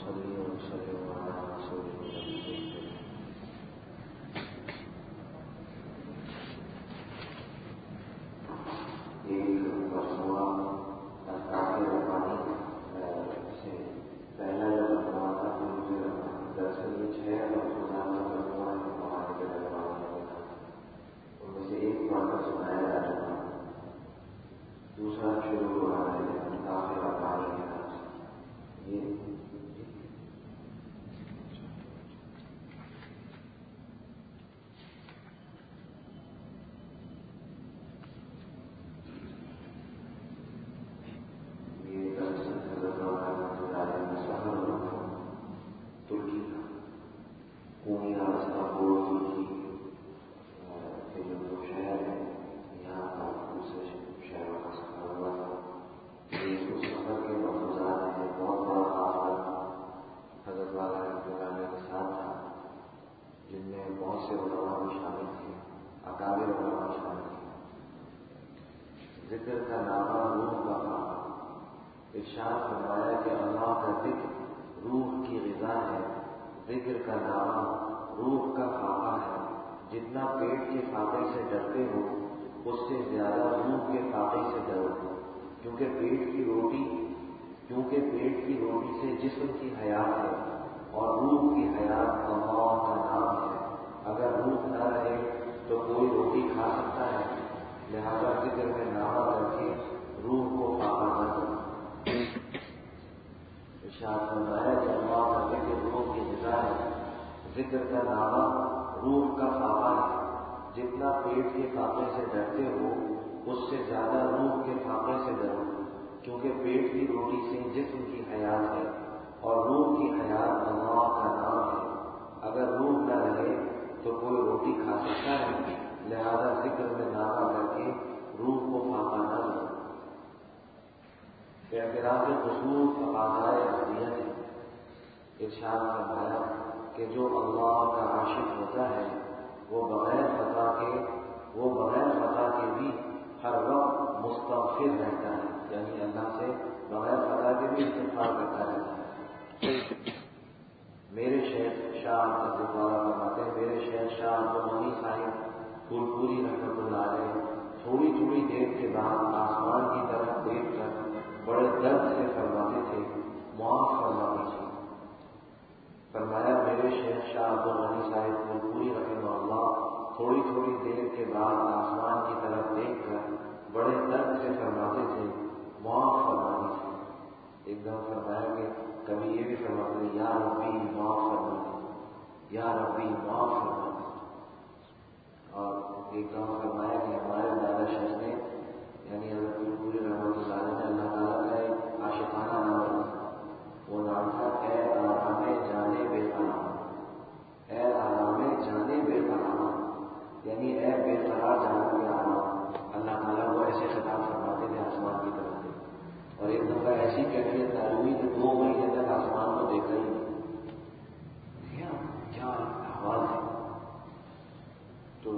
صلی وسلم علی رسول اللہ۔ ایک مرتبہ الطاف ربانی سے پہلا جو مجموعہ تھا وہ مجھے دراصل یہ 6 ملفوظات کا مجموعہ ہے ہمارے کے ربانی کا، ان میں سے ایک پڑھ کر سنایا جا چکا، دوسرا شروع ہو رہا ہے الطاف ربانی کے نام سے۔ یہ ذکر کا نامہ روح کا خاقہ۔ ارشاد فرمایا کہ اللہ کا ذکر روح کی غذا ہے، ذکر کا نامہ روح کا خاقہ ہے۔ جتنا پیٹ کے فاقے سے ڈرتے ہو اس سے زیادہ روح کے فاقے سے ڈرو، کیونکہ پیٹ کی روٹی سے جسم کی حیات ہے اور روح کی حیات اللہ کا نام ہے۔ اگر روح نہ رہے تو کوئی روٹی کھا سکتا ہے، لہذا ذکر میں نامہ کر کے روح کو فاقہ نہ کرو۔ ارشاد فرمایا کہ اللہ کا ذکر روح کی غذا ہے، ذکر کا نامہ روح کا فاقہ ہے۔ جتنا پیٹ کے فاقے سے ڈرتے ہو اس سے زیادہ روح کے فاقے سے ڈرو، کیونکہ پیٹ کی روٹی سے جسم کی حیات ہے اور روح کی حیات اللہ کا نام ہے۔ اگر روح نہ رہے تو کوئی روٹی کھا سکتا ہے، لہذا ذکر میں نامہ کر کے روح کو فاقہ نہ دو۔ اعتراف قصور تقاضائے ابدیت ہے۔ ارشاد فرمایا کہ جو اللہ کا عاشق ہوتا ہے وہ بغیر خطا کے بھی ہر وقت مستغفر رہتا ہے، یعنی اللہ سے بغیر خطا کے بھی استغفار کرتا رہتا ہے۔ میرے شیخ شاہ فرماتے ہیں، میرے شیخ شاہ عبدالغنی صاحب پھولپوری رحمۃ اللہ علیہ تھوڑی تھوڑی دیر کے بعد آسمان کی طرف دیکھ کر بڑے درد سے فرماتے تھے، معاف فرما دیجیے۔ فرمایا میرے شیخ شاہ عبدالغنی صاحب پھولپوری رحمہ اللہ تھوڑی تھوڑی دیر کے بعد آسمان کی طرف دیکھ کر بڑے درد سے فرماتے تھے، معاف فرما دیجیے۔ ایک دم فرمایا کہ کبھی یہ بھی فرماتے تھے، یا ربی معاف فرما دیجیے، یا ربی معاف فرما دیجیے۔ اور ایک دم فرمایا کہ ہمارے دادا شیخ نے یعنی حضرت پھولپوری رحمۃ اللہ علیہ نے اللہ تعالیٰ کا ایک عاشقانہ نام رکھا، وہ نام تھا اے آرام جانے بے قرار، اے آرام جانے بے قرار، یعنی اے بے قرار جانے کے آرام۔ اللہ تعالیٰ کو ایسے خطاب فرماتے تھے آسمان کی طرف سے، اور ایک دفعہ ایسی کیفیت تاری ہوئی کہ 2 مہینے تک آسمان کو دیکھا ہی نہیں۔ کیا احوال ہے۔ تو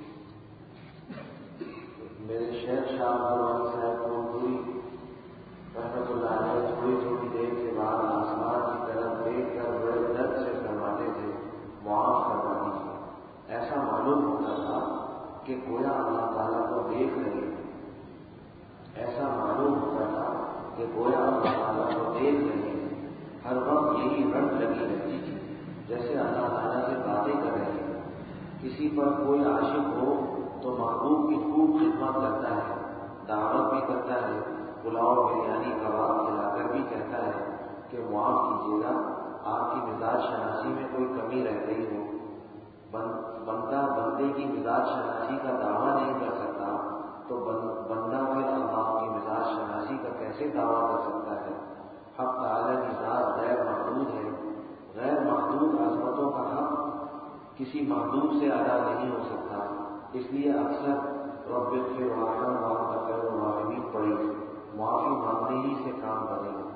میرے شیخ شاہ عبدالغنی صاحب پھولپوری رحمۃ اللہ علیہ تھوڑی تھوڑی دیر کے بعد آسمان کی طرف دیکھ کر بڑے درد سے فرماتے تھے، معاف فرما دیجیے۔ ایسا معلوم ہوتا تھا کہ گویا اللہ تعالیٰ کو دیکھ رہے ہیں، ایسا معلوم ہوتا تھا کہ گویا اللہ تعالیٰ کو دیکھ رہے ہیں۔ ہر وقت یہی رنگ لگی رہتی تھی جیسے اللہ تعالیٰ سے باتیں کر رہے ہیں۔ کسی پر کوئی عاشق ہو تو محبوب کی خوب خدمت کرتا ہے، دعوت بھی کرتا ہے، پلاؤ بریانی کباب کھلا کر بھی کہتا ہے کہ معاف کیجیے گا، آپ کی مزاج شناسی میں کوئی کمی رہ گئی ہو۔ بندہ بندے کی مزاج شناسی کا دعویٰ نہیں کر سکتا تو بندہ پھر اللہ کی مزاج شناسی کا کیسے دعویٰ کر سکتا ہے؟ حق تعالیٰ کی ذات غیر محدود ہے، غیر محدود عظمتوں کا حق کسی محدود سے ادا نہیں ہو سکتا، اس لیے اکثر رب اغفر وارحم وانت خیر الراحمین پڑھی، معافی مانگنے ہی سے کام بنے گا۔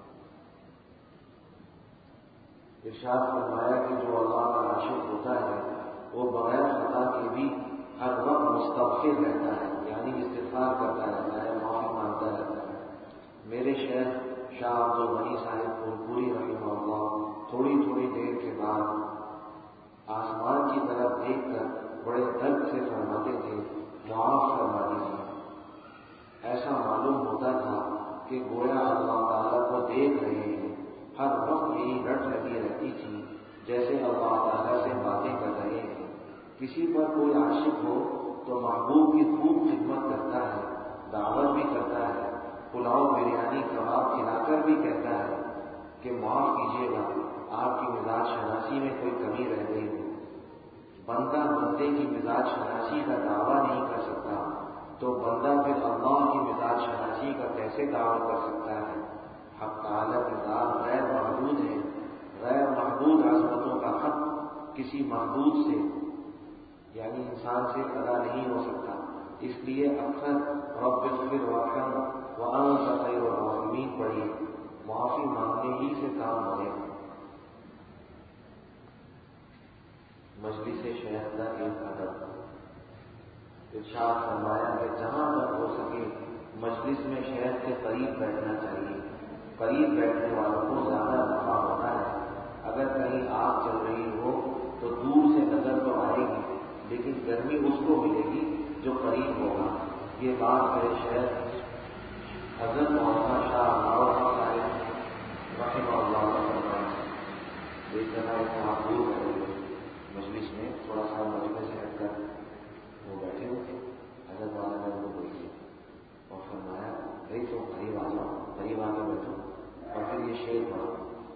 ارشاد فرمایا کہ جو اللہ کا عاشق ہوتا ہے وہ بغیر خطا کے بھی ہر وقت مستغفر رہتا ہے، یعنی استغفار کرتا رہتا ہے، معافی مانگتا رہتا ہے۔ میرے شیخ شاہ عبدالغنی صاحب پھولپوری رحمہ اللہ کہ گویا اللہ تعالیٰ کو دیکھ رہے ہیں. ہر وقت یہی رٹ لگی رہتی تھی جیسے اللہ تعالیٰ سے باتیں کر رہے ہیں. کسی پر کوئی عاشق ہو تو محبوب کی خوب خدمت کرتا ہے، دعوت بھی کرتا ہے، پلاؤ بریانی کباب کھلا کر بھی کہتا ہے کہ معاف کیجیے گا آپ کی مزاج شناسی میں کوئی کمی رہ گئی ہو. بندہ بندے کی مزاج شناسی کا دعویٰ نہیں کر سکتا تو بندہ پھر اللہ کی مزاج شناسی کا کیسے دعویٰ کر سکتا ہے؟ حق تعالیٰ کی ذات غیر محدود ہے. غیر محدود عظمتوں کا حق کسی محدود سے یعنی انسان سے ادا نہیں ہو سکتا. اس لیے اکثر رب اغفر وارحم وانت خیر الراحمین پڑھیے. معافی مانگنے ہی سے کام بنے. مجلس شیخ کا ایک ادب. ارشاد فرمایا کہ جہاں تک ہو سکے مجلس میں شیخ کے قریب بیٹھنا چاہیے. قریب بیٹھنے والوں کو زیادہ نفع ہوتا ہے. اگر کہیں آگ چل رہی ہو تو دور سے نظر تو آئے گی لیکن گرمی اس کو ملے گی جو قریب ہوگا. یہ بات میرے شیخ حضرت مولانا شاہ عبداللہ صاحب رحمہ اللہ نے فرمائی. ایک دفعہ ایک معذور بیٹھے ہوئے مجلس میں، تھوڑا سا مجلس سے ہٹ کر وہ بیٹھے ہوئے تھے. حضرت مولانا نے ان کو بولیے اور فرمایا بھائی تو قریب آ جاؤ، قریب آ کے بیٹھو. اور پھر یہ شعر پڑھو: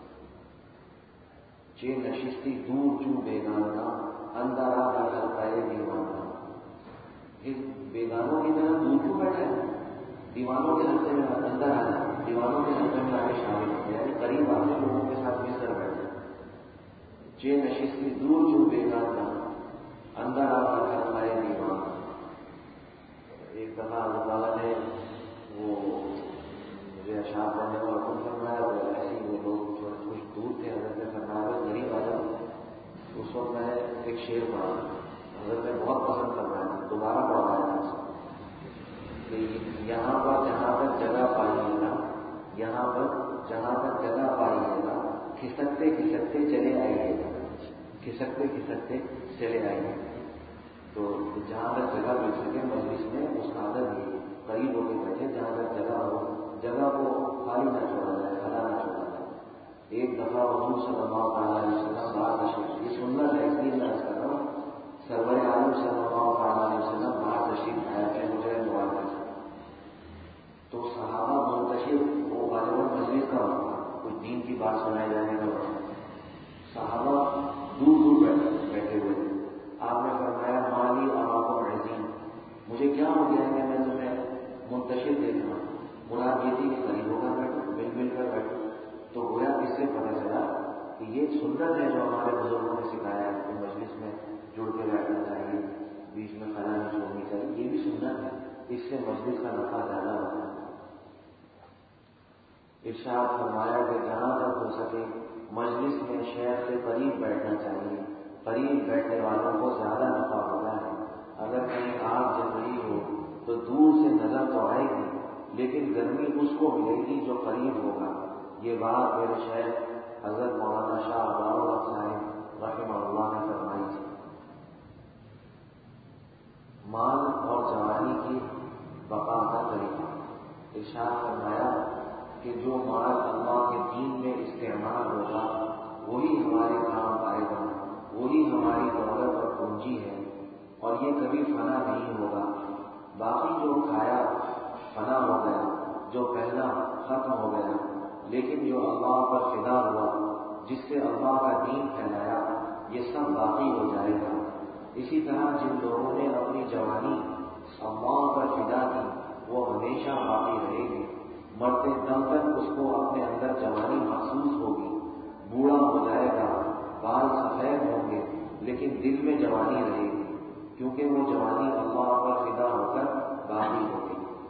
چے نشستی دور چوں بیگانہ اندر آ کر پائے دیوانہ. یہ بیگانوں کی طرح دور کیوں بیٹھے ہیں؟ دیوانوں کے حلقے میں اندر آ جائے، دیوانوں کے حلقے میں آ کے شامل ہو جائے، قریب آ کے لوگوں کے ساتھ مل کر بیٹھے. چے نشستی دور چوں بیگانہ اندر آ کر پائے دیوانہ. ایک دفعہ اللہ تعالیٰ نے وہ مجھے اشعار پڑھنے کا حکم فرمایا اور ایسے ہی وہ لوگ تھوڑے کچھ دور تھے. حضرت نے فرمایا قریب آ جاؤ. اس وقت میں نے ایک شعر پڑھا، حضرت نے بہت پسند فرمایا، دوبارہ پڑھایا کہ یہاں پر جہاں تک جگہ پائیے گا، یہاں پر جہاں تک جگہ پائیے گا کھسکتے کھسکتے چلے آئیے گا، کھسکتے کھسکتے چلے آئیے گا. تو جہاں تک جگہ مل سکے مجلس میں اس کا عادت یہ قریب ہو کے بیٹھے، جہاں تک جگہ ہو جگہ کو خالی نہ چھوڑا جائے، خلا نہ چھوڑا جائے. ایک دفعہ حضور صلی اللہ علیہ وسلم باہر تشریف، یہ سننا ہے اس لیے میں عرض کر رہا ہوں، سرور عالم صلی اللہ علیہ وسلم باہر تشریف آیا تھے مجھے مبارک سے. تو صحابہ منتشر، وہ غالباً مجلس کا کچھ دین کی بات سنائے جانے کا وقت، صحابہ دور دور بیٹھے ہوئے تھے. آپ نے فرمایا مالی اور آپ کو عظیم، مجھے کیا ہو گیا کہ میں تمہیں منتشر دیکھ رہا ہوں. مراد یہ تھی کہ قریب ہو کر بیٹھو، مل مل کر بیٹھو. تو گویا اس سے پتہ چلا کہ یہ سنت ہے جو ہمارے بزرگوں نے سکھایا ہے کہ مجلس میں جڑ کے بیٹھنا چاہیے، بیچ میں خلا نہیں چھوڑنی چاہیے. یہ بھی سنت ہے، اس سے مجلس کا نفع زیادہ ہوتا ہے. ارشاد فرمایا کہ جہاں تک ہو سکے مجلس میں شیخ سے قریب بیٹھنا چاہیے. قریب بیٹھنے والوں کو زیادہ نفع ہوتا ہے. اگر کہیں آگ جل رہی ہو تو دور سے نظر تو آئے گی لیکن گرمی اس کو ملے گی جو قریب ہوگا. یہ بات میرے شیخ حضرت مولانا شاہ عبداللہ صاحب رحمہ اللہ نے فرمائی تھی. مال اور جوانی کی بقا کا طریقہ. ارشاد فرمایا کہ جو مال اللہ کے دین میں استعمال ہوگا وہی ہمارے کام آئے گا، وہی ہماری دولت اور پونجی ہے اور یہ کبھی فنا نہیں ہوگا. باقی جو کھایا فنا ہو گیا، جو پہنا ختم ہو گیا، لیکن جو اللہ پر فدا ہوا، جس سے اللہ کا دین پھیلایا، یہ سب باقی ہو جائے گا. اسی طرح جن لوگوں نے اپنی جوانی اللہ پر فدا کی وہ ہمیشہ باقی رہے گی. مرتے دم تک اس کو اپنے اندر جوانی محسوس ہوگی. بوڑھا ہو جائے گا، بال سفید ہوں گے لیکن دل میں جوانی رہے گی کیونکہ وہ جوانی اللہ پر فدا ہو کر باقی ہوگی.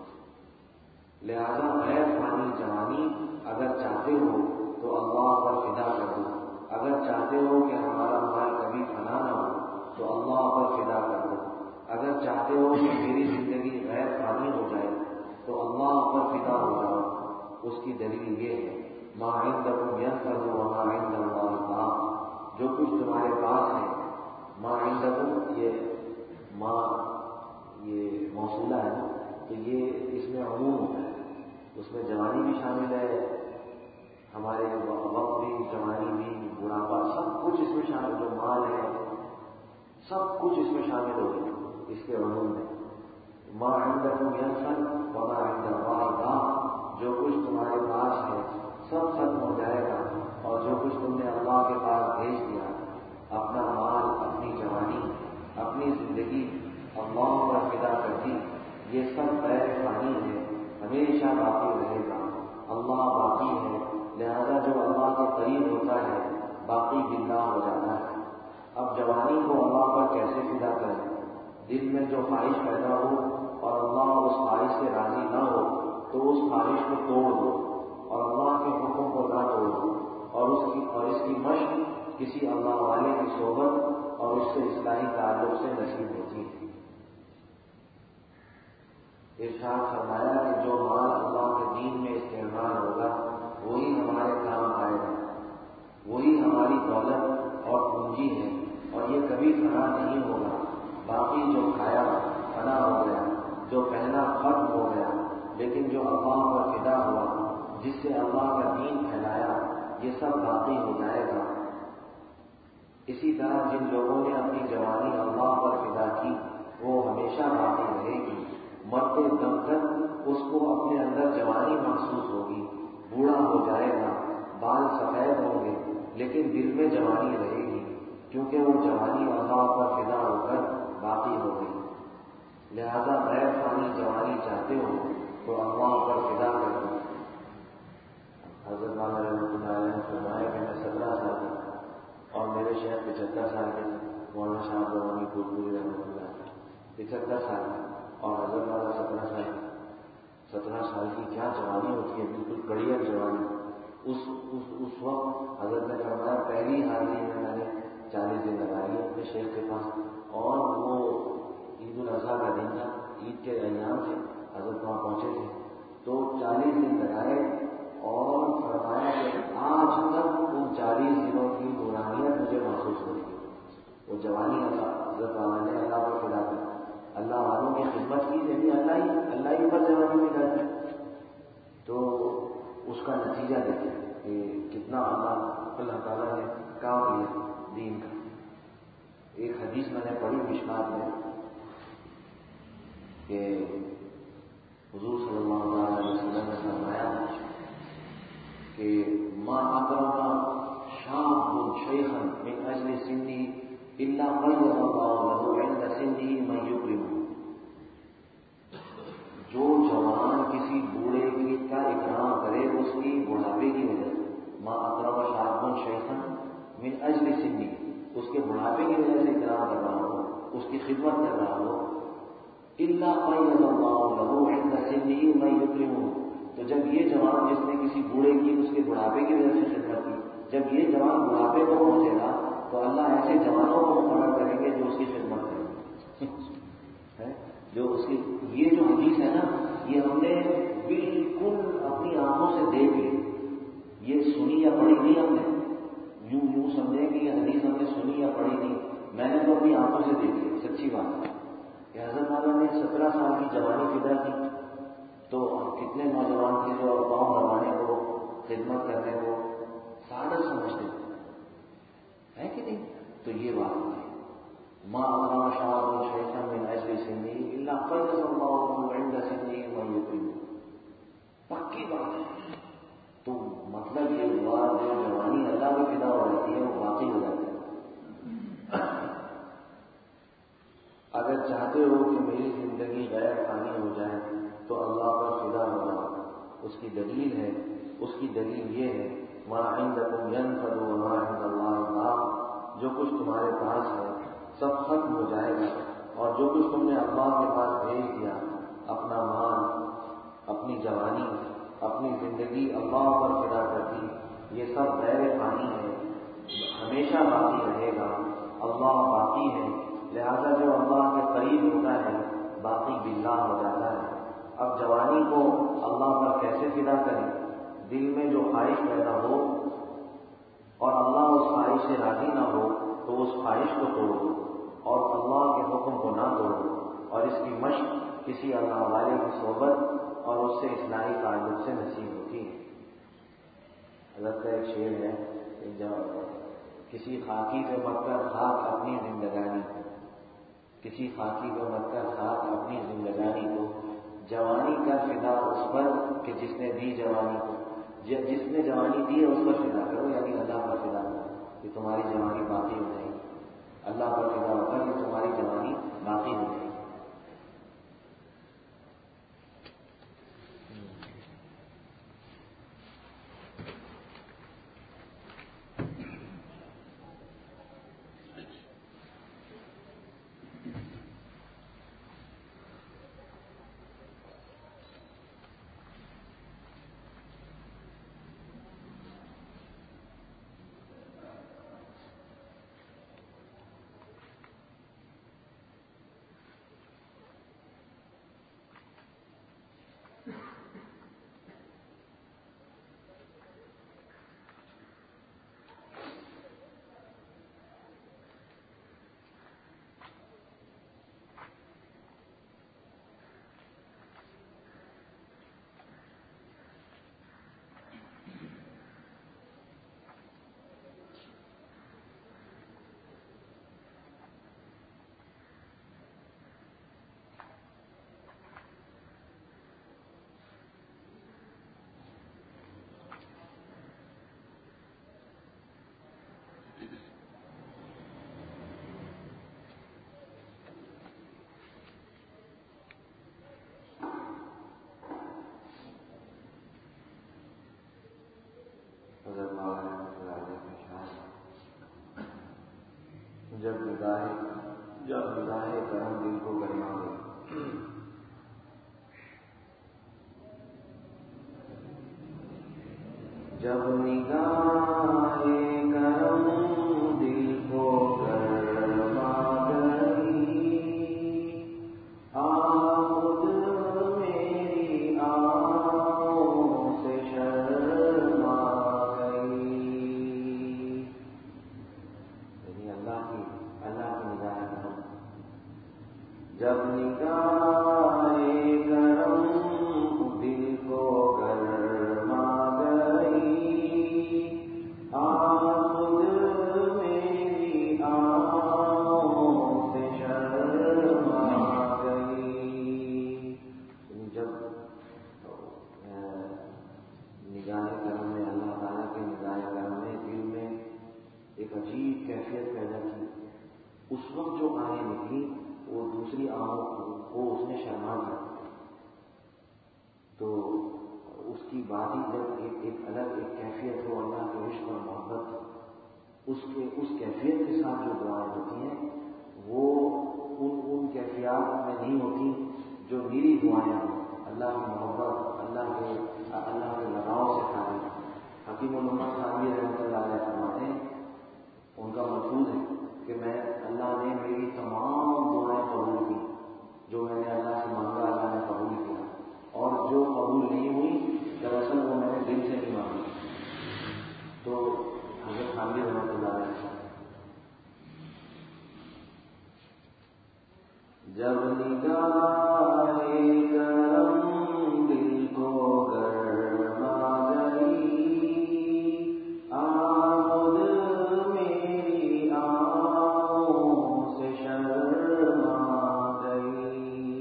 لہذا غیر فانی جوانی اگر چاہتے ہو تو اللہ پر فدا کر دو. اگر چاہتے ہو کہ ہمارا مال کبھی فنا نہ ہو تو اللہ پر فدا کر دو. اگر چاہتے ہو کہ میری زندگی غیر فانی ہو جائے تو اللہ پر فدا ہو جاؤ. اس کی دلیل یہ ہے ما عندکم ينفد وما عند اللہ باق. جو کچھ تمہارے پاس ہے، ما عندکم یہ موصولہ ہے تو یہ اس میں عموم ہوتا ہے. اس میں جوانی بھی شامل ہے، ہمارے وقت بھی، جوانی بھی، بڑھاپا، سب کچھ اس میں شامل، جو مال ہے سب کچھ اس میں شامل ہوگی اس کے عموم میں۔ ما عندکم ينفد وما عند اللہ باق، جو کچھ تمہارے پاس ہے سب ختم ہو جائے گا، اور جو کچھ تم نے اللہ کے پاس بھیج دیا، اپنا مال، اپنی جوانی، اپنی زندگی اللہ پر فدا کر دی، یہ سب غیر فانی ہے، ہمیشہ باقی رہے گا۔ اللہ باقی ہے، لہذا جو اللہ کے قریب ہوتا ہے باقی باللہ ہو جاتا ہے۔ اب جوانی کو اللہ پر کیسے فدا کریں؟ دل میں جو خواہش پیدا ہو اور اللہ اس خواہش سے راضی نہ ہو تو اس خواہش کو توڑ دو، اور اللہ کے حکم کو نہ توڑو، اور اس کی مشق کسی اللہ والے کی صحبت اور اس سے اصلاحی تعلق سے نصیب ہوتی ہے۔ ارشاد فرمایا کہ جو مال اللہ کے دین میں استعمال ہوگا وہی ہمارے کام آئے گا، وہی ہماری دولت اور پونجی ہے، اور یہ کبھی فنا نہیں ہوگا۔ باقی جو کھایا فنا ہو گیا، جو پہنا ختم ہو گیا، لیکن جو اللہ پر فدا ہوا، جس سے اللہ کا دین پھیلایا، یہ سب باقی ہو جائے گا۔ اسی طرح جن لوگوں نے اپنی جوانی اللہ پر فدا کی وہ ہمیشہ باقی رہے گی، مرتے دم تک اس کو اپنے اندر جوانی محسوس ہوگی، بوڑھا ہو جائے گا، بال سفید ہوں گے، لیکن دل میں جوانی رہے گی، کیونکہ وہ جوانی اللہ پر فدا ہو کر باقی ہو گئی۔ لہذا غیر فانی جوانی چاہتے ہو تو اللہ پر فدا کر دو۔ حضرت مولانا رحمۃ اللہ علیہ نے فرمایا کہ میں 17 سال کا تھا اور میرے شیخ 75 سال کے تھے، مولانا شاہ روانی پورپوری رحمۃ اللہ علیہ 75 سال کا، اور حضرت والا 17 سال کا۔ 17 سال کی کیا جوانی ہوتی ہے، بالکل کڑیل جوانی۔ اس وقت حضرت نے فرمایا پہلی حاضری میں نے 40 دن لگائی اپنے شیخ کے پاس، اور وہ عید الاضحیٰ کا دن تھا، عید کے ایام تھے، حضرت وہاں پہنچے تھے تو 40 دن لگائے، اور فرمایا کہ آج تک ان 40 دنوں کی نورانیت مجھے محسوس ہوئی۔ وہ جوانی حضرت والا نے اللہ پر فدا کر، اللہ والوں کی خدمت کی، لیکن اللہ ہی پر جوانی میں جاتی ہے، تو اس کا نتیجہ دیکھیں کہ کتنا اللہ تعالیٰ نے کام کیا دین کا۔ ایک حدیث میں نے پڑھی مشکات میں کہ حضور صلی اللہ علیہ وسلم نے فرمایا کہ ما اکرم شاب شیخا من اجل سنی الا قید اللہ له عند سنه من یکرمہ۔ جو جوان کسی بوڑھے کا اکرام کرے اس کی بڑھاپے کی وجہ سے، ما اکرم شاب شیخا من اجل سنی، اس کے بڑھاپے کی وجہ سے اکرام کر رہا ہو، اس کی خدمت کر رہا ہو، الا قید اللہ له عند سنه من یکرمہ، تو جب یہ جوان جس نے کسی بوڑھے کی اس کے بڑھاپے کی وجہ سے خدمت کی، جب یہ جوان بڑھاپے کو پہنچے گا تو اللہ ایسے جوانوں کو مقرر کریں گے جو اس کی خدمت کریں گے۔ جو اس کی یہ جو حدیث ہے نا، یہ ہم نے بالکل اپنی آنکھوں سے دیکھ لی، یہ سنی یا پڑھی نہیں ہم نے، یوں سمجھیں کہ یہ حدیث ہم نے سنی یا پڑھی نہیں، میں نے تو اپنی آنکھوں سے دیکھ لی، سچی بات ہے کہ حضرت مولانا نے 17 سال کی جوانی فدا کی، تو کتنے نوجوان تھے جو پاؤں دبانے کو، خدمت کرنے کو سعادت سمجھتے ہے کہ نہیں؟ تو یہ بات ہے، ما اکرم شاب شیخا من اجل سنہ الا قید اللہ عند سنہ من یکرمہ، پکی بات ہے۔ تو مطلب یہ ہوا جو جوانی اللہ کی فدا ہو جاتی ہے وہ باقی ہو جاتی ہے۔ اگر چاہتے ہو کہ میری زندگی غیر فانی ہو جائے تو اللہ پر فدا ہو جاؤ، اس کی دلیل ہے، اس کی دلیل یہ ہے ما عندکم ینفد وما عند اللہ باق، جو کچھ تمہارے پاس ہے سب ختم ہو جائے گا، اور جو کچھ تم نے اللہ کے پاس بھیج دیا، اپنا مال، اپنی جوانی، اپنی زندگی اللہ پر فدا کر دی، یہ سب غیر فانی ہے، ہمیشہ باقی رہے گا، اللہ باقی ہے، لہذا جو اللہ کے قریب ہوتا ہے باقی باللہ ہو جاتا ہے۔ اب جوانی کو اللہ پر کیسے فدا کریں؟ دل میں جو خواہش پیدا ہو اور اللہ اس خواہش سے راضی نہ ہو تو اس خواہش کو توڑو اور اللہ کے حکم کو نہ توڑو، اور اس کی مشق کسی اللہ والے کی صحبت اور اس سے اصلاحی تعلق سے نصیب ہوتی ہے۔ حضرت کا ایک شعر ہے کہ جب کسی خاکی پہ مت کر خاک اپنی زندگانی کو، کسی خاکی پہ مت کر خاک اپنی زندگانی کو، جوانی کر فدا اس پر کہ جس نے دی جوانی کو، جس نے جوانی دی ہے اس پر فدا کرو، یعنی اللہ پر فدا کرو کہ تمہاری جوانی باقی ہو جائے گی، اللہ پر فدا ہو کر کہ تمہاری جوانی باقی ہو جائے گی۔ حضرت مولانا رحمۃ اللہ علیہ کے شان جب نگاہ کرم دل کو گرما دے، جب نگاہ کرم دل کو گرما گئی، آمد میری آنکھوں سے شرما گئی، یعنی اللہ کی نگاہ کرم، جب نگاہ کرم دل کو گرما اس وقت جو آنکھیں نکلی وہ دوسری آنکھوں کو اس نے شرما دیا، تو اس کی بات ہی جب ایک الگ کیفیت ہو اللہ کے عشق اور محبت، اس کیفیت کے ساتھ جو دعائیں ہوتی ہیں وہ ان کیفیات میں نہیں ہوتی جو میری دعائیں ہوں، اللہ کی محبت، اللہ کے لگاؤ سے خالی۔ حکیم الامت خانوی رحمۃ اللہ علیہ فرماتے ہیں، ان کا ملفوظ ہے کہ اللہ نے میری تمام دعائیں قبول کی، جو میں نے اللہ سے مانگا اللہ نے قبول کیا، اور جو قبول نہیں ہوئی دراصل وہ میں نے دل سے نہیں مانگی۔ تو حضرت خانوی رحمۃ اللہ علیہ جب نگاہ کرم دل کو گرما گئی، آمد میری آنکھوں سے شرما گئی۔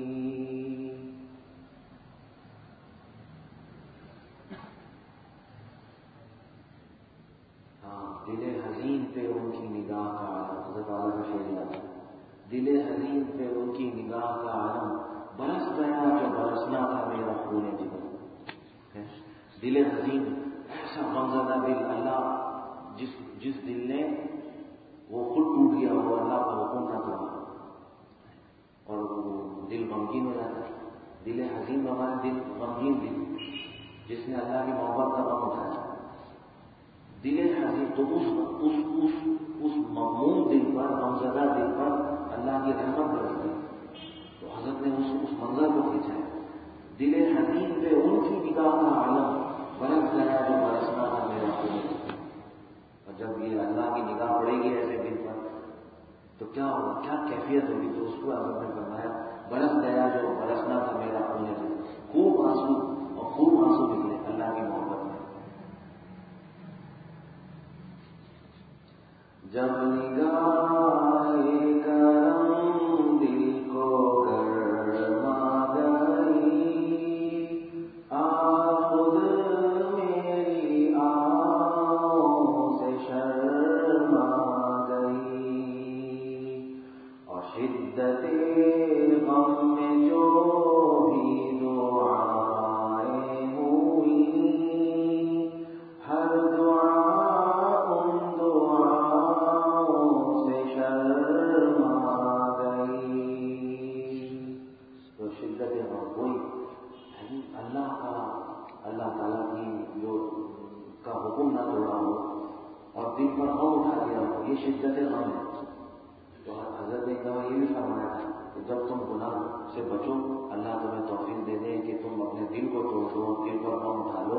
دل حزین پہ ان کی نگاہ کا عالم، حضرت والا کا شعر یاد ہے، دل حزین پہ ان کی نگاہ کا عالم، برس گیا جو برسنا تھا میرا خون جگر۔ دل حزین، ایسا غمزدہ دل، اللہ جس دل نے وہ خود ٹوٹ گیا، وہ اللہ کا حکم نہ توڑا اور وہ دل غمگین ہو جاتا ہے۔ دل حزین ہمارا دل غمگین دل، جس نے اللہ کی محبت کا غم اٹھایا، دل حزین، تو اس مغموم دل پر، غمزدہ دل پر اللہ کی رحمت برس گئی۔ تو حضرت نے اس منظر کو کھینچا ہے، دل حزین پہ ان کی نگاہ کا عالم، برس گیا جو برسنا تھا میرا خون۔ اور جب یہ اللہ کی نگاہ پڑے گی ایسے دل پر تو کیا ہوگا، کیا کیفیت ہوگی؟ تو اس کو حضرت نے فرمایا، برس گیا جو برسنا تھا میرا خوب آنسو اور خوب آنسو نکلے اللہ کی محبت میں. جب نگاہ کرم دل کو گرما گئی آپ خود میری آنکھوں سے شرما گئی اور شدت غم میں جو بھی دعائیں ہوئی ہر دعا اللہ تعالیٰ کی جو کا حکم نہ توڑا ہو اور دل پر غم اٹھا دیا ہو، یہ شدت غم ہے. تو حضرت نے کہا یہ بھی فرمایا تھا کہ جب تم گناہ سے بچو اللہ تمہیں توفیق دے دے کہ تم اپنے دل کو توڑ دو، دل پر غم اٹھا لو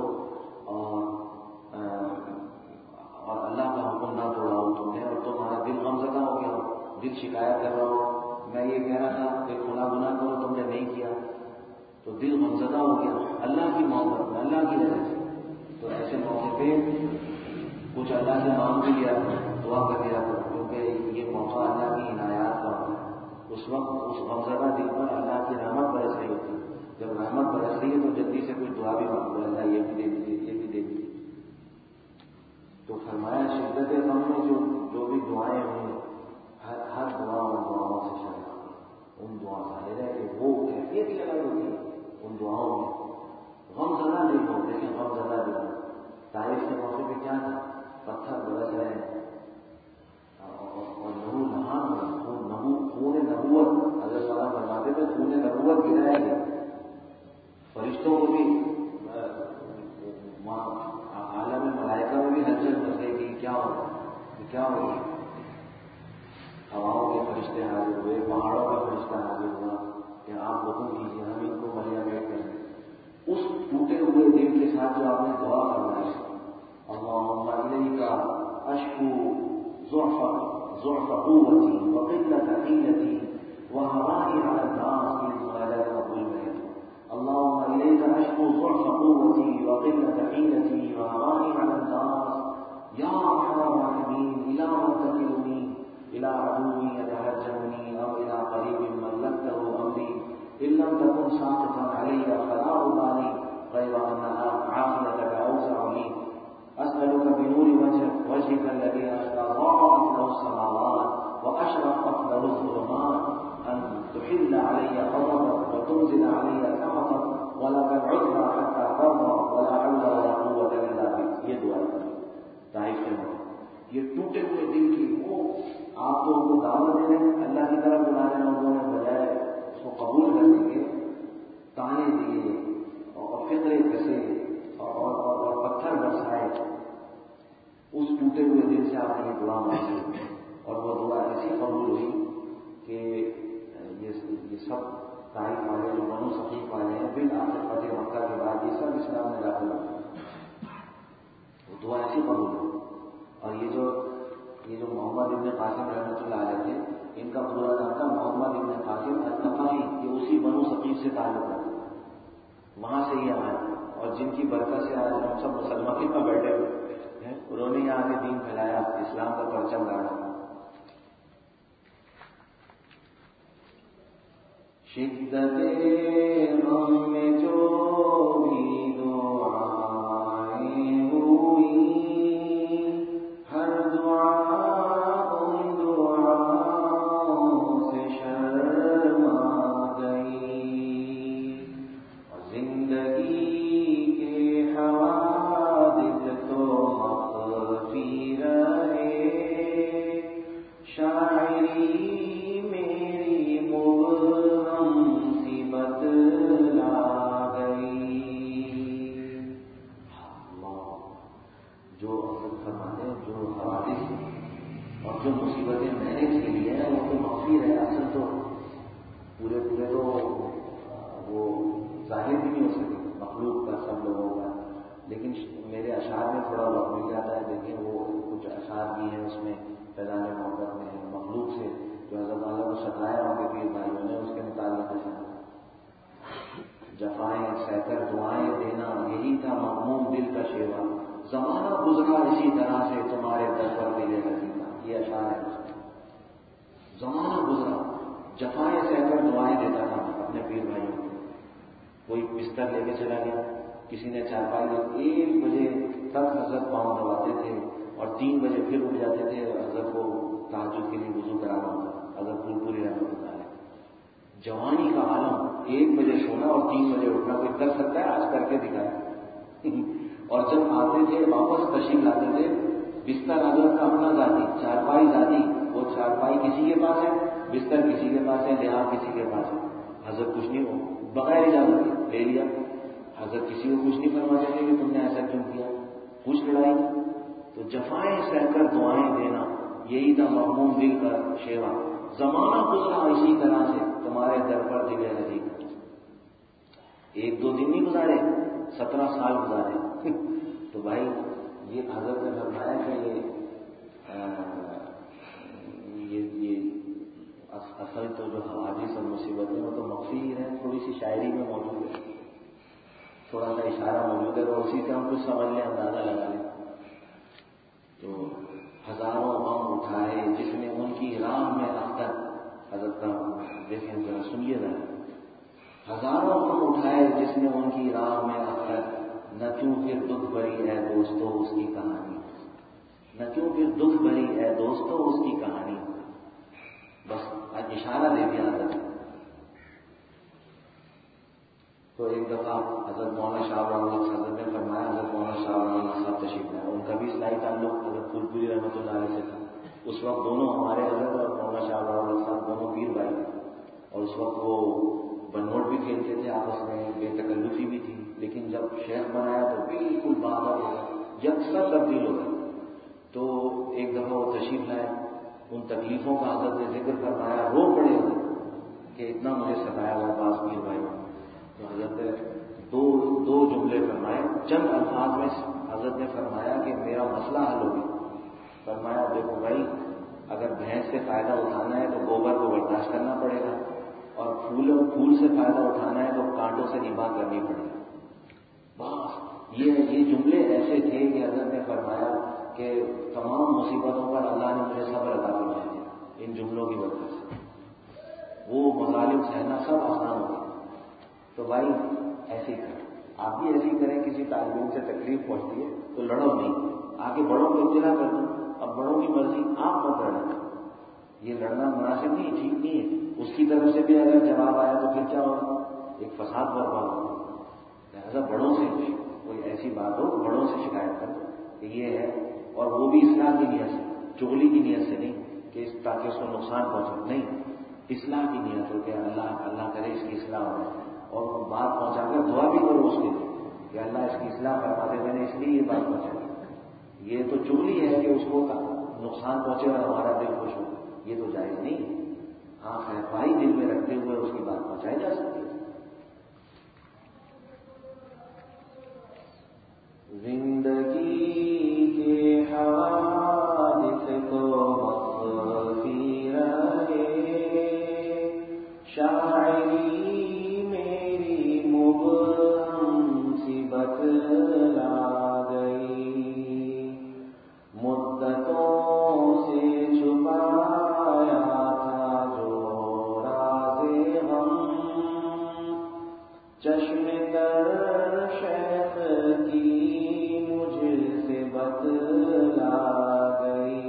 اور اللہ کا حکم نہ توڑا ہو تم نے اور تمہارا دل غم زدہ ہو گیا ہو، دل شکایت کر رہا ہو میں یہ کہہ رہا تھا کہ گناہ کرو تم نے نہیں کیا تو دل غمزدہ ہو گیا اللہ کی محبت میں اللہ کی وجہ سے. تو ایسے موقع پہ کچھ اللہ سے مانگ بھی لیا دعا کر لیا کیونکہ یہ موقع اللہ کی عنایات کا ہوتا ہے. اس وقت اس غمزدہ دل پر اللہ کی رحمت برس رہی ہوتی ہے. جب رحمت برس رہی ہے تو جلدی سے کوئی دعا بھی مانگو اللہ یہ بھی دے دیجیے یہ بھی دے دیجیے. تو فرمایا شدت غم میں جو بھی دعائیں ہوئی ہر دعا ان دعاؤں سے شامل ان دعا ظاہر ہے کہ وہ کیفیت ہی الگ ہوتی ہے ان دعاؤں میں. غم زدہ دل ہو لیکن غم زدہ دل ہو. طائف کے موقع پہ کیا تھا پتھر برس رہے ہیں اور لہو نہان خون نبوت حضرت والا فرماتے تھے خون نبوت گرایا گیا. فرشتوں کو بھی عالم ملائکہ میں بھی ہلچل مچ گئی کہ کیا ہوگا. ہواؤں کے فرشتے حاضر ہوئے پہاڑوں کا فرشتہ حاضر ہوا کہ آپ حکم کیجیے ہم ان کو ملیا بیٹھ کریں. اس ٹوٹے ہوئے دل کے ساتھ جو آپ نے دعا کروائی اللہم الیک اشکو ضعف قوتی وقلت حیلتی وہوانی علی الناس کی مراجعہ قبول میں. اللہم الیک اشکو ضعف قوتی وقلت حیلتی وہوانی علی الناس یا ارحم الراحمین الی من تکلنی إلى عدوي يتهجمني أو إلى قريب ملكته أمري إن لم تكن ساقطا علي فلا أبالي غير أن عافيتك أوسع لي. أسألك بنور وجهك الذي أضاءت له السماوات وأشرقت له الظلمات أن تحل علي غضبك وتنزل علي سخطك ولك العذر حتى ترضى ولا حول ولا قوة إلا بك. یہ دعا ہے طائف کے موقع. یہ ٹوٹے ہوئے دل کی وہ آپ تو ان کو دعوت دے رہے ہیں اللہ کی طرف بلا رہے ہیں لوگوں نے بجائے اس کو قبول کرنے کے تانے دیے اور فکرے کسے اور پتھر برسائے. اس ٹوٹے ہوئے دل سے آپ نے یہ دعا مانگی اور وہ دعا ایسی قبول ہوئی کہ یہ سب طائف والے جو بنو ثقیف والے ہیں بالآخر فتح مکہ کے بعد یہ سب اسلام میں داخل ہوئے. وہ دعا ایسی قبول ہوئی. اور یہ جو محمد ابن قاسم رحمۃ اللہ علیہ تھے ان کا پورا نام تھا محمد ابن قاسم الثقفی. یہ اسی بنو ثقیف سے تعلق رکھتے ہیں وہاں سے یہ آئے اور جن کی برکت سے آج ہم سب مسلمان پر بیٹھے ہوئے ہیں انہوں نے یہاں کے دین پھیلایا اسلام کا پرچم گاڑا. شدت غم میں جو بھی دعائیں ہوئی ہر دعا ان دعاؤں سے شرما گئی اور زندگی کے حوادث تو مخفی رہے. شاعری میری مبہم سی بدلا گئی. جو فرماتے ہیں جو حوادث اور جو مصیبتیں میں نے جھیلی ہیں وہ تو مغفر ہے. اصل تو پورے تو وہ ظاہر بھی نہیں ہو سکے مخلوق کا سب لوگوں کا. لیکن میرے اشعار میں تھوڑا وقت مل جاتا ہے. دیکھیں وہ کچھ اشعار بھی ہیں اس میں فیضان محبت میں ہے مخلوق سے جو حضرت والا کو ستایا ہوں گے پیر بھائیوں نے اس کے متعلق ہے. جفائیں سہ کر دعائیں دینا یہی تھا مغموم دل کا شیوا، زمانہ گزرا اسی طرح سے تمہارے در پر ملے لگینا. یہ اشعار ہے. زمانہ گزرا، جفائیں سہ کر دعائیں دیتا تھا اپنے پیر بھائیوں کو. کوئی بستر لے کے چلا گیا، کسی نے چارپائی لی، 1 بجے تک حضرت پاؤں دباتے تھے اور 3 بجے پھر اٹھ جاتے تھے. حضرت کو تہجد کے لیے وضو کرانا ہوتا. حضرت پوری رحمت اللہ علیہ. جوانی کا عالم، 1 بجے سونا اور 3 بجے اٹھنا، کوئی کر سکتا ہے؟ آج کر کے دکھائے. اور جب آتے تھے واپس تشریف لاتے تھے، بستر حضرت کا اپنا ذاتی، چارپائی ذاتی. وہ چارپائی کسی کے پاس ہے، بستر کسی کے پاس ہے، لحاظ کسی کے پاس ہے. حضرت کچھ نہیں ہو، بغیر اجازت لے لیا. حضرت کسی کو کچھ نہیں فرماتے تھے کہ تم نے ایسا کیوں کیا، کچھ لڑائی. تو جفائیں سہ کر دعائیں دینا یہی تھا مغموم دل کا شیوا، زمانہ گزرا اسی طرح سے تمہارے در پر دل لگی. 1-2 دن نہیں گزارے، 17 سال گزارے. تو بھائی یہ حضرت نے فرمایا کہ یہ اصل تو جو حوادث اور مصیبتیں وہ تو مخفی ہی ہیں، تھوڑی سی شاعری میں موجود ہے، تھوڑا سا اشارہ موجود ہے، اور اسی سے ہم کچھ سمجھ لیں، اندازہ لگا لیں. تو ہزاروں غم اٹھائے جس نے ان کی راہ میں اختر، حضرت کا دیکھیں ذرا سنیے ذرا. ہزاروں غم اٹھائے جس نے ان کی راہ میں اختر، نہ کیوں پھر دکھ بھری ہے دوستو اس کی کہانی، نہ کیوں پھر دکھ بھری ہے دوستو اس کی کہانی. بس اشارہ دے دیا حضرت. تو ایک دفعہ حضرت مولانا شاہ رحمۃ حضرت نے فرمایا، حضرت مولانا شاہ رحمۃ صاحب تشریف لائے. ان کا بھی اصلاحی تعلق حضرت پھولپوری رحمۃ اللہ علیہ سے تھا. اس وقت دونوں ہمارے حضرت اور مولانا شاہ رحمۃ صاحب دونوں پیر بھائی، اور اس وقت وہ بنوٹ بھی کھیلتے تھے آپس میں، بے تکلفی بھی تھی. لیکن جب شیخ بنایا تو بالکل باہر ہو گیا، یکسر تبدیل ہو گیا. تو ایک دفعہ وہ تشریف لائے، ان تکلیفوں کا حضرت نے ذکر فرمایا، رو پڑے حضرت کہ اتنا مجھے ستایا ہوا باز پیر بھائی. تو حضرت نے دو جملے فرمائے. چند الفاظ میں حضرت نے فرمایا کہ میرا مسئلہ حل ہو گیا. فرمایا دیکھو بھائی، اگر بھینس سے فائدہ اٹھانا ہے تو گوبر کو برداشت کرنا پڑے گا، اور پھول سے فائدہ اٹھانا ہے تو کانٹوں سے نباہ کرنی پڑے گی. بس یہ جملے ایسے تھے کہ حضرت نے فرمایا کہ تمام مصیبتوں پر اللہ نے مجھے صبر عطا فرمایا ہے ان جملوں کی وجہ سے. وہ مظالم سہنا سب آسان ہو گیا. تو بھائی ایسے ہی کریں، آپ بھی ایسے ہی کریں. کسی طالب علم سے تکلیف پہنچتی ہے تو لڑو نہیں، آگے بڑوں کو اطلاع کر دو. اب بڑوں کی مرضی، آپ مت لڑیں. یہ لڑنا مناسب نہیں، ٹھیک نہیں ہے. اس کی طرف سے بھی اگر جواب آیا تو پھر کیا ہوگا؟ ایک فساد برپا ہوگا. لہٰذا بڑوں سے کوئی ایسی بات ہو بڑوں سے شکایت کر دو کہ یہ ہے، اور وہ بھی اصلاح کی نیت سے، چغلی کی نیت سے نہیں کہ تاکہ اس کو نقصان پہنچے. نہیں، اصلاح کی نیت ہو کہ اللہ کرے اس کی اصلاح ہو جائے، اور بات پہنچا کر دعا بھی کرو اس کے لیے کہ اللہ اس کی اصلاح فرما دے، میں نے اس لیے یہ بات پہنچائی. یہ تو چغلی ہے کہ اس کو نقصان پہنچے اور ہمارا دل خوش ہو، یہ تو جائز نہیں. ہاں خیر خواہی دل میں رکھتے ہوئے اس کی بات پہنچائی جا سکتی ہے. زندگی کے حوادث کو مخفی رہے، شاعری میری مبہم سی بتلا گئی، مدتوں سے چھپایا تھا جو راز غم، چشم تر شیخ کی مجھ سے بتلا گئی.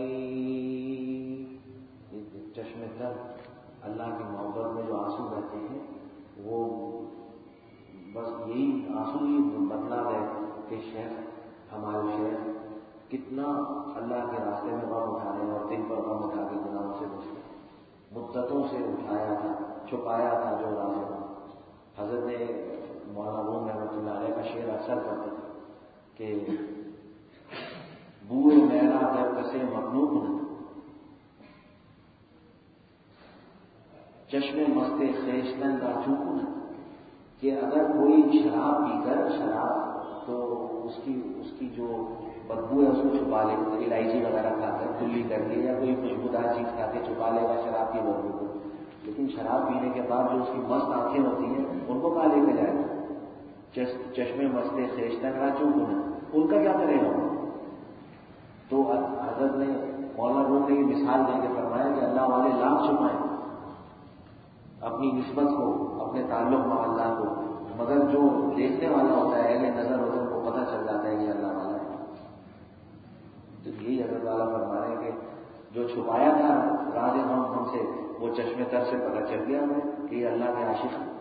چشم تر اللہ کی محبت میں جو آنسو بہتے ہیں، وہ بس یہی آنسو ہی بتلا ہے کہ شیخ، ہمارے شیخ کتنا اللہ کے راستے میں غم اٹھانے اور دل پر غم اٹھا کے گناہوں سے بچے. مدتوں سے اٹھایا تھا، چھپایا تھا جو راز غم. حضرت نے مولانا روم رحمۃ اللہ علیہ کا شعر اکثر پڑھتے تھے کہ بوئے میلا در کسے مغلوب نہ، چشم مست خیشتن کا چوکو نہ. کہ اگر کوئی شراب پی کر، شراب تو اس کی جو بدبو ہے اس کو چھپا لے گا، الائچی وغیرہ کھا کر کلی کر کے یا کوئی خوشبودار چیز کھا کے چھپا لے گا شراب کی بدبو کو. لیکن شراب پینے کے بعد جو اس کی مست آنکھیں ہوتی ہیں ان کو کہاں لے کے جائے گا؟ چشمے مستے خیشتن را چوکن، ان کا کیا کرے گا؟ تو حضرت نے مولانا روم نے یہ مثال دے کے فرمایا کہ اللہ والے لاکھ چھپائیں اپنی نسبت کو، اپنے تعلق میں اللہ کو، مگر جو دیکھنے والا ہوتا ہے اہل نظر ہوتا ہے ان کو پتہ چل جاتا ہے کہ اللہ والا ہے۔ تو یہی حضرت والا فرما رہے ہیں کہ جو چھپایا تھا راز ہم سے، وہ چشمے تر سے پتہ چل گیا ہمیں کہ یہ اللہ کے عاشق ہیں۔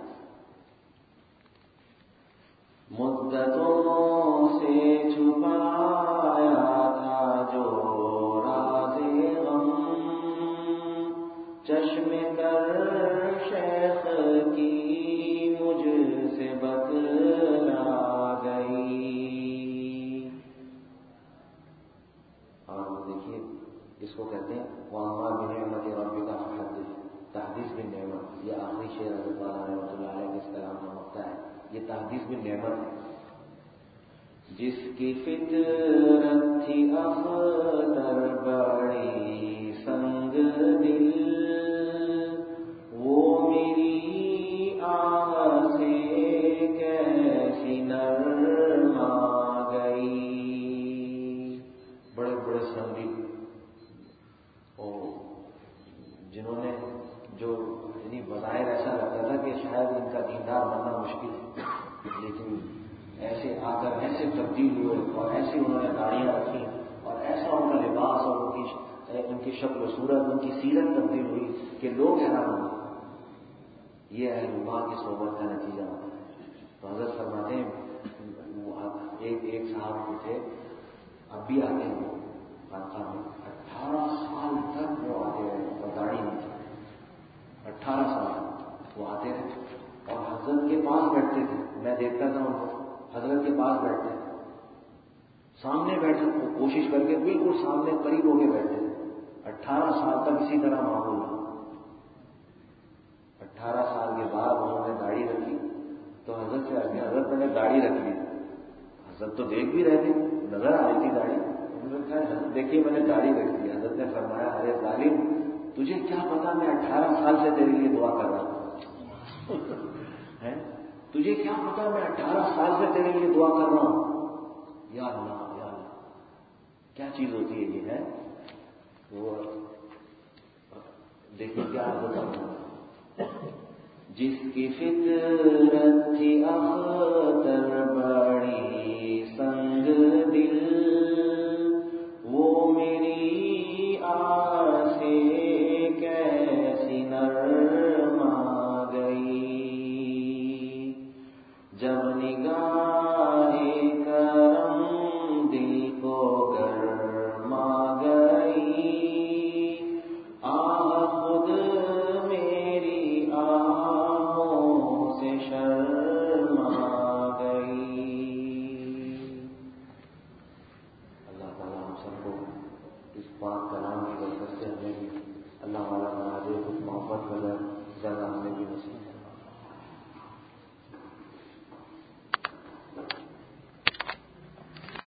مدتوں سے چھپایا تھا جو راز غم، چشم تر شیخ کی مجھ سے بتلا گئی۔ اور دیکھیے اس کو کہتے ہیں وَأَمَّا بِنِعْمَتِ رَبِّكَ فَحَدِّثْ، تحدیث بن نعمت۔ یہ آخری شعر حضرت والا رحمۃ اللہ علیہ کے اس کلام کا مقطع ہے۔ یہ تحدیث بن نعمت ہے۔ جس کی فطرت تھی اختر بڑی سنگ دل، وہ میری آہ سے کیسی نرم آ گئی۔ بڑے بڑے سنگی جنہوں نے جو یعنی بظاہر ایسا لگتا تھا کہ شاید ان کا دیندار بننا مشکل ہے، لیکن ایسے آ کر ایسے تبدیل ہوئے اور ایسے انہوں نے داڑیاں رکھی اور ایسا ان کا لباس اور ان کی شکل و صورت، ان کی سیرت تبدیل ہوئی کہ لوگ حیران ہوئے۔ یہ اہل اللہ کی صحبت کا نتیجہ ہوتا ہے۔ تو حضرت فرماتے ہیں ایک صاحب تھے، اب بھی آتے ہیں خانقاہ میں، 18 سال تک وہ آتے رہے اور داڑھی نہیں تھی، 18 سال وہ آتے رہے اور حضرت کے پاس بیٹھتے تھے۔ میں دیکھتا تھا ان کو، حضرت کے پاس بیٹھتے تھے، سامنے بیٹھے، کوشش کر کے بالکل سامنے قریب ہو کے بیٹھتے تھے۔ 18 سال تک اسی طرح معمول رہا۔ 18 سال کے بعد انہوں نے داڑھی رکھی تو حضرت سے آگے حضرت میں نے داڑھی رکھ لی۔ حضرت تو دیکھ بھی رہے تھے، نظر آ رہی تھی داڑھی۔ انہوں نے کہا حضرت دیکھیے میں نے داڑھی رکھ لی۔ حضرت نے فرمایا ارے ظالم، تجھے کیا پتا میں 18 سال سے تیرے لیے دعا کر رہا ہوں؟ تجھے کیا پتا میں 18 سال سے تیرے لیے دعا کر رہا ہوں؟ یا اللہ یا اللہ، کیا چیز ہوتی ہے یہ ہے؟ وہ دیکھیں کیا حضرت جس کی فطرت تھی اختر بڑی سنگ دل،